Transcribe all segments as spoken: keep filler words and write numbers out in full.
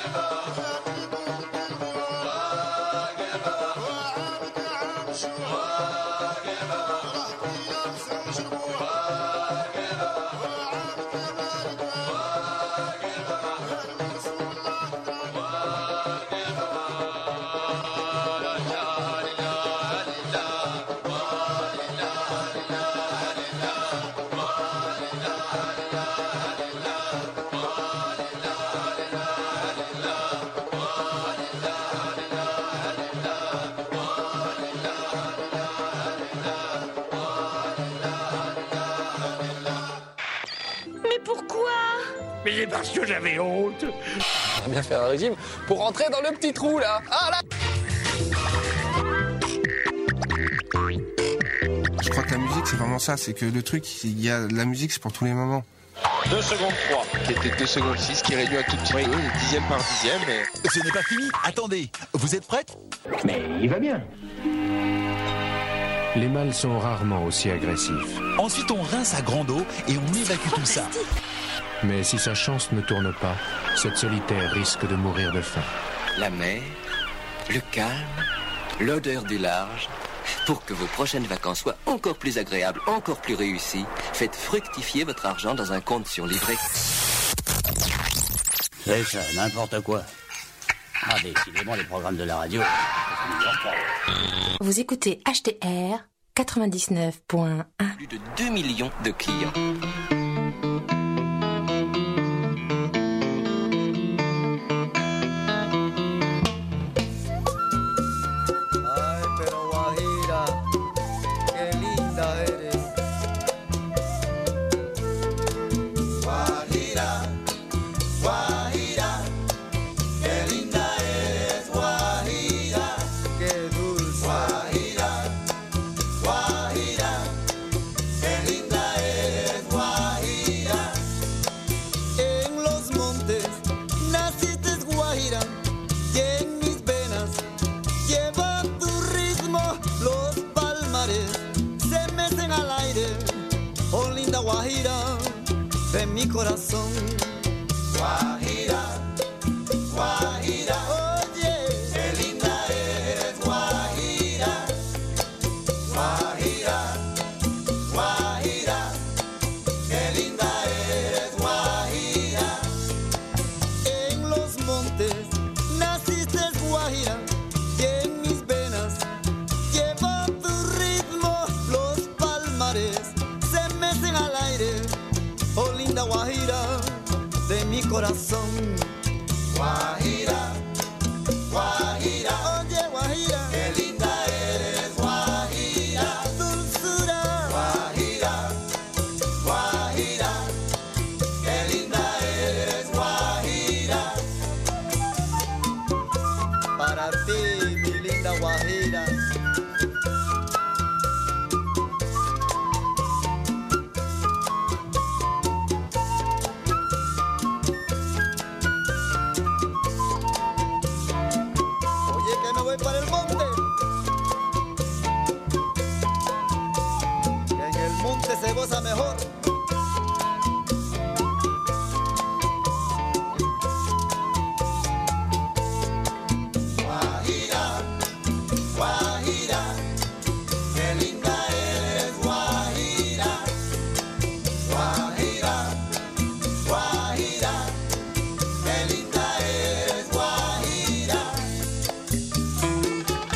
Mais c'est parce que j'avais honte. J'aimerais bien faire un régime pour rentrer dans le petit trou là. Ah là. Je crois que la musique c'est vraiment ça, c'est que le truc, il y a la musique c'est pour tous les moments. deux secondes trois, qui était deux secondes six, qui réduit un tout petit peu, dixième par dixième. Et... Ce n'est pas fini, attendez, vous êtes prête? Mais il va bien. Les mâles sont rarement aussi agressifs. Ensuite on rince à grande eau et on évacue tout ça. Mais si sa chance ne tourne pas, cette solitaire risque de mourir de faim. La mer, le calme, l'odeur du large. Pour que vos prochaines vacances soient encore plus agréables, encore plus réussies, faites fructifier votre argent dans un compte sur livret. C'est ça, n'importe quoi. Ah, décidément, les programmes de la radio. Vous écoutez H T R quatre-vingt-dix-neuf point un. Plus de deux millions de clients. De mi corazón, Guajira, Guajira, oye, qué linda eres, Guajira, Guajira, Guajira, qué linda eres, Guajira. En los montes naciste, Guajira, y en mis venas lleva tu ritmo, los palmares se mecen al aire. Oh, linda Guajira, de mi corazón. Guajira, Guajira, oye Guajira, qué linda eres, Guajira, dulzura. Guajira, Guajira, qué linda eres, Guajira. Para ti, mi linda Guajira. Para el monte, que en el monte se goza mejor. Guajira, Guajira, qué linda eres, Guajira, Guajira, Guajira, qué linda eres, Guajira.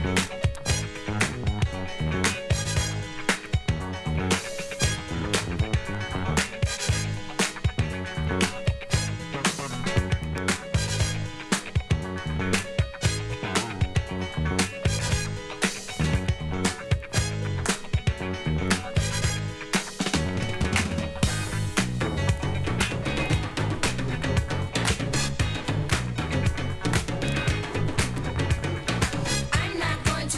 I'm not going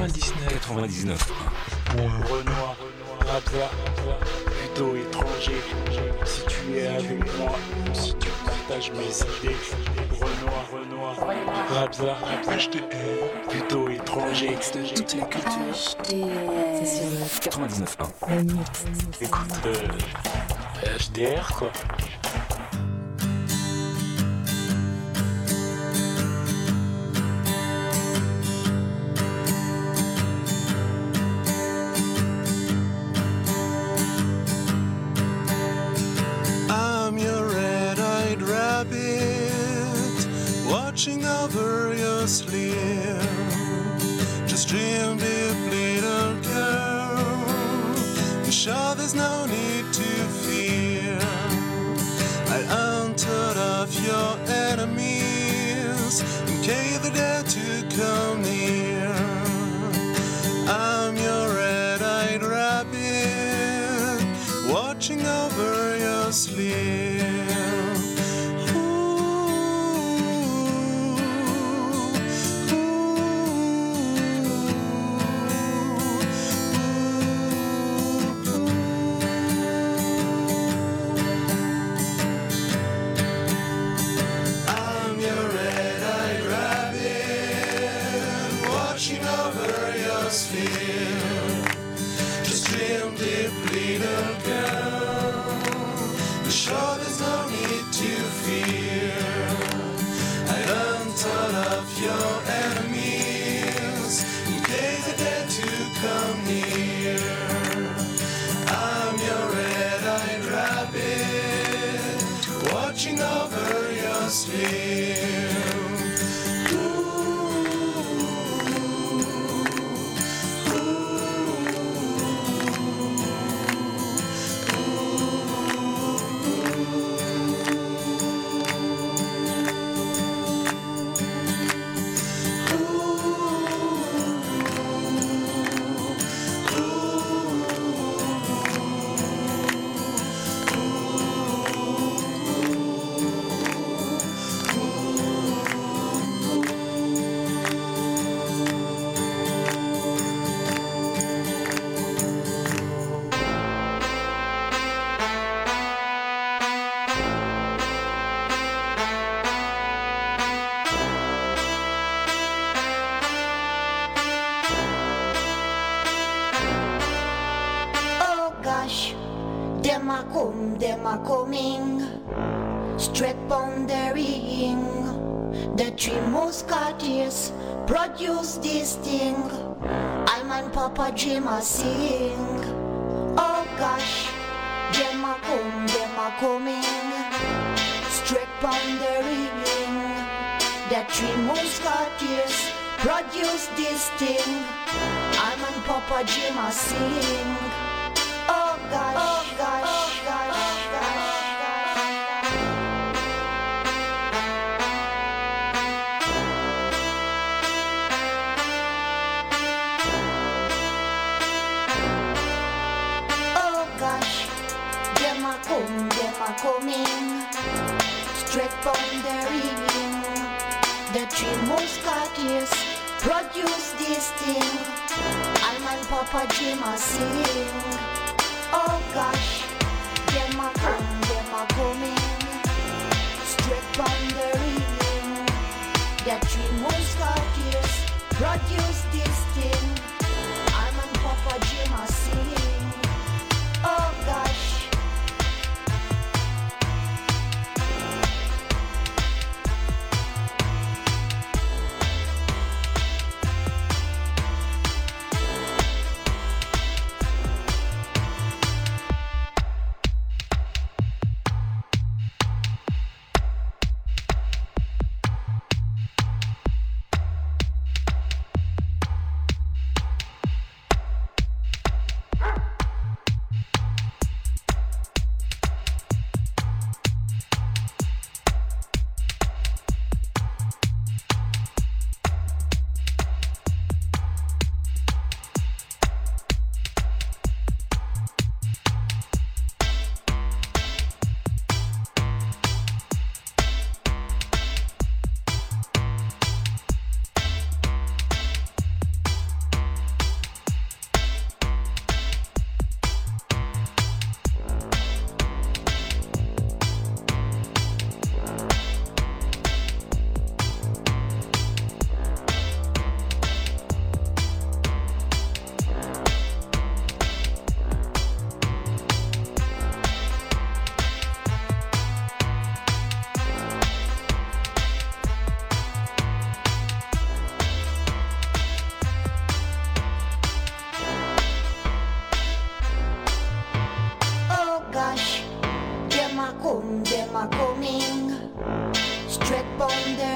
quatre-vingt-dix-neuf. quatre-vingt-dix-neuf. Renoir, Rabza, plutôt étranger. Si tu es avec moi, si tu partages mes idées. Renoir, Renoir, Rabza, H D R, plutôt étranger. Toute la culture. C'est sur le quatre-vingt-dix-neuf un. le mix. Écoute, euh, H D R quoi. I'm your red-eyed rabbit, watching over your sleeve. Just dream, deep little girl. Be sure there's no need to fear. I'll hunt off your enemies in case they dare to come near. I'm your red-eyed rabbit, watching over your sleeve. I'm your red-eyed rabbit, watching over your sphere. Just dream deep, little girl. Be sure there's no need to fear. I hunt all of your enemies in case they dare to come near. I'm your red-eyed rabbit, watching over your sleeve. Oh gosh, them a come, them a coming. Strap on the ring. The three musketeers produce this thing. I'm and Papa Jim a sing. Oh gosh, them a come, them a coming. Strap on the ring. The three musketeers produce this thing. I'm and Papa Jim a sing. Oh gosh, oh gosh, oh gosh, oh gosh. Oh gosh, them a come, them a coming. Straight on the ring. The three musketeers produce this thing. I'm and Papa Jim a sing. Oh gosh, them a come, them a coming. Straight on the ring. The three musketeers produce this thing. I'm and Papa Jim a sing. Oh gosh.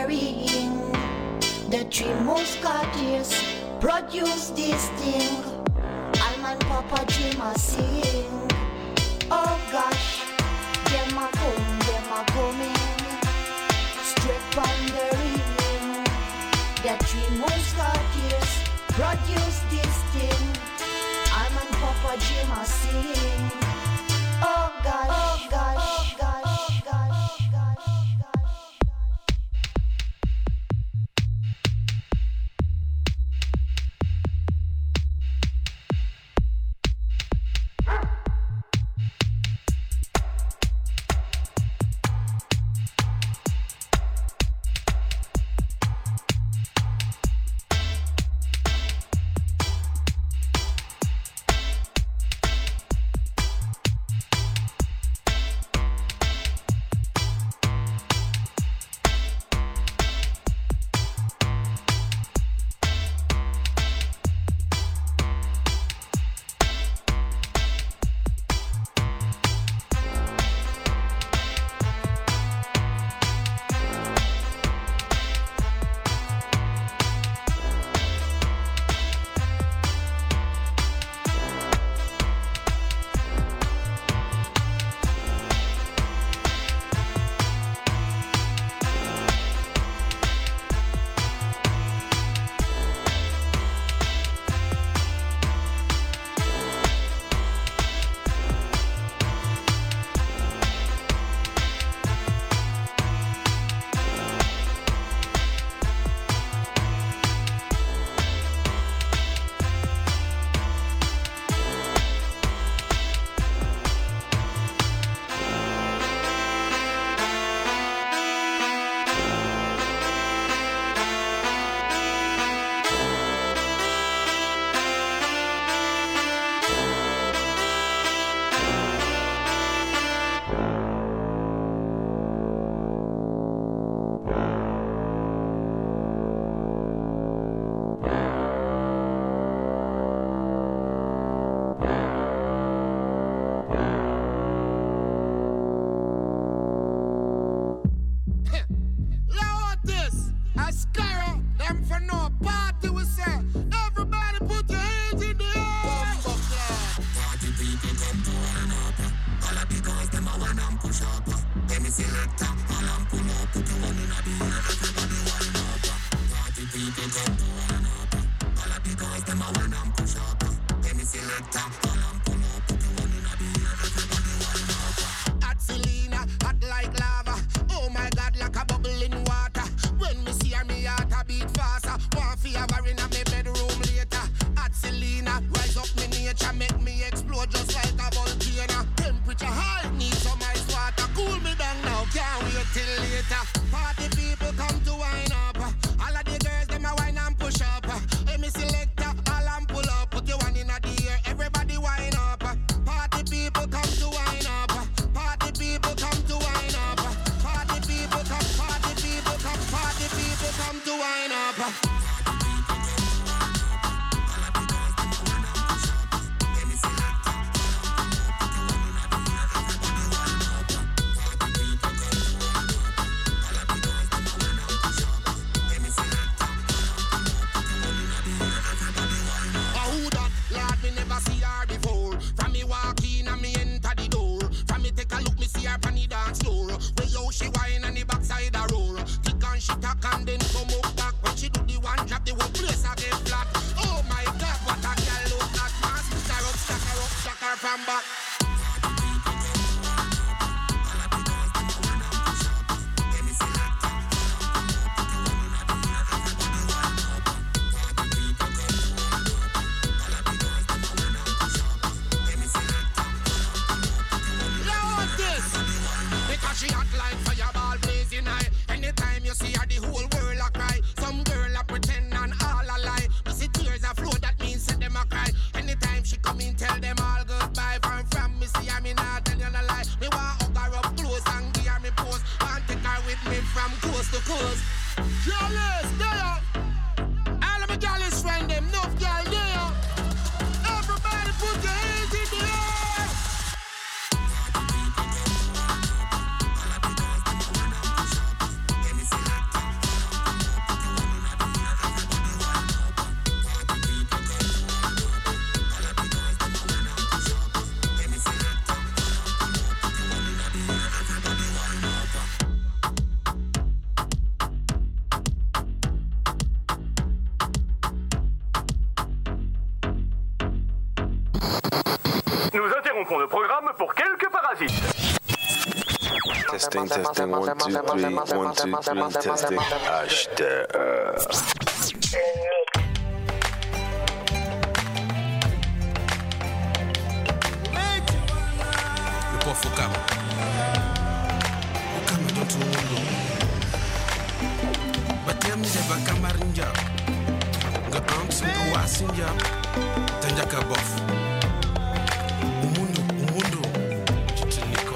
ring. The three musketeers produce this thing. Alman Papa Jim a sing. Oh gosh, them a come, them a coming. Straight from the ring. The three musketeers produce this thing. Alman Papa Jim a sing. Oh gosh, oh gosh, oh gosh, oh gosh, gosh, gosh. Interrompons le programme pour quelques parasites. Testing, testing, one, two, three, one, two, three, testing. H T R. Le pauvre Fokam. Fokam est dans tout le monde. Batem Jeba Kamarinja. Nga Ants, Nga Wasinja. Tanjaka Bof. Umundo, Umundo. Chichiniko.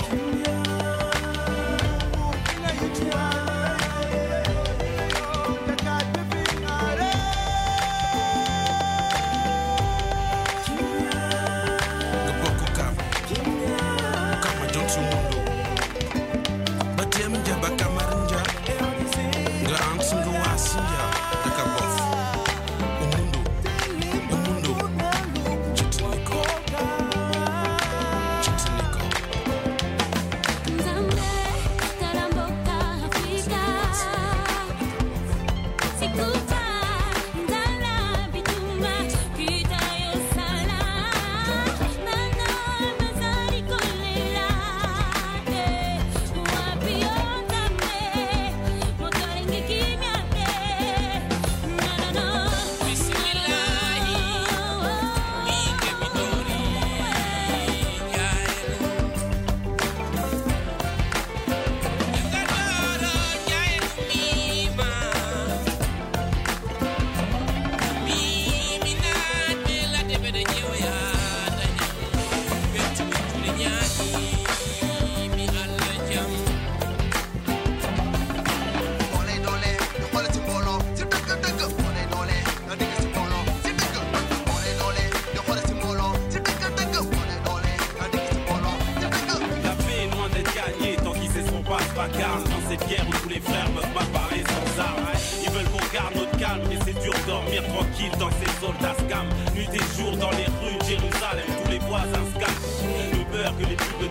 Dans cette guerre où tous les frères meurent pas pareil sans armes. Ils veulent qu'on garde notre calme, mais c'est dur de dormir tranquille tant que ces soldats scam. Nuit et jour dans les rues de Jérusalem, tous les voisins se cachent. Le beurre que les pubs de